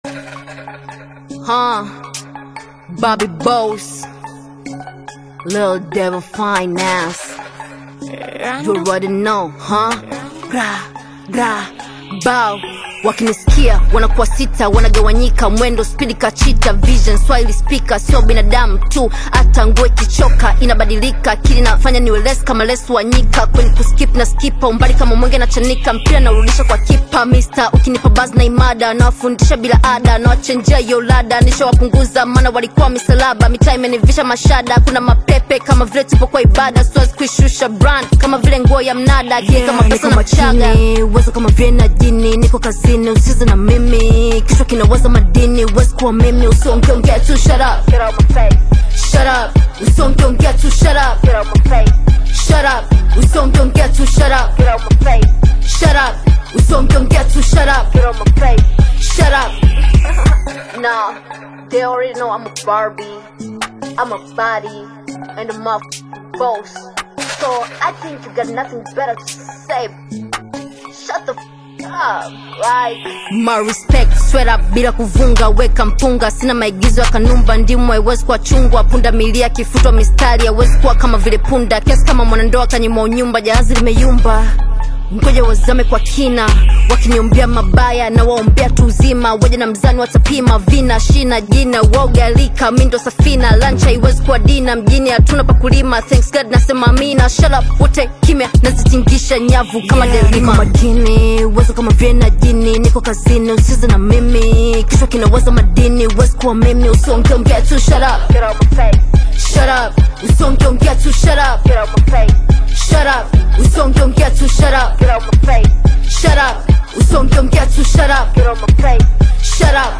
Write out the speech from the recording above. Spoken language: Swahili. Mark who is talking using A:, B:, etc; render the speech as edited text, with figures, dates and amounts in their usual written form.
A: Bobby Boss, Lil Devil Finance. You already know, Gra, bow. Wakinisikia wanakuwa sita, wanagawanyika mwendo spidi kachita. Vision Swahili speaker, sio binadamu tu, hata nguo kichoka inabadilika. Akili nafanya niwe less kama less wanyika. Kwenye kuskip na skipa, umbali kama mwenge na chanika. Mpira na urudisha kwa kipa, mister ukinipa buzz na imada. Na wafundisha bila ada, na wachenjea yo lada. Nisha wapunguza mana walikuwa misalaba. Mitaa imenivisha mashada, kuna mapepe kama vile tupo kwa ibada. Siwezi kuishusha brand kama vile nguo ya mnada. Kile kama pesa na chaga, uwezo kama vile na jini. Niko kazini usize na mimi, kichwa kinawaza madini. Wezi kuwa mimi, usiongea tu, shut up.
B: Get out my face.
A: Shut up, usiongea tu, shut up.
B: Get out my face.
A: Shut up, usiongea tu, shut up.
B: Get out my face.
A: Shut up, usiongea tu, shut up.
B: Get out my face.
A: Shut up. Nah, they already know I'm a Barbie, I'm a body, and I'm a boss. So I think you got nothing better to say. Shut the up, right? My respect, sweat up bila kuvunga. Weka mpunga, sina maigizo ya kanumba. Ndimu haiwezi kuwa chungwa, punda milia kifutwa mistari. Haiwezi kuwa kama vile punda, kiasi kama mwanandoa kanyima unyumba. Jahazi limeyumba, ngoja wazame kwa kina. Wakiniombea mabaya na waombea tu uzima. Waje na mzani watapima, vina shina jina. Waugalika, mindo safina. Lunch haiwezi kuwa dina, mjini hatuna pakulima. Thanks God nasema amina. Shut up, wote kimya, nazitingisha nyavu kama delima. Niko makini, uwezo kama vile na jini. Niko kazini, usize na mimi, kichwa kinawaza madini. Uwezi kuwa mimi, usiongea tu, shut up.
B: Get out my face.
A: Shut up, usiongea tu, shut up.
B: Get out my face.
A: Shut up, usiongea tu, shut up.
B: Get out my face.
A: Shut up, usiongea tu, shut up.
B: Get out my face.
A: Shut up.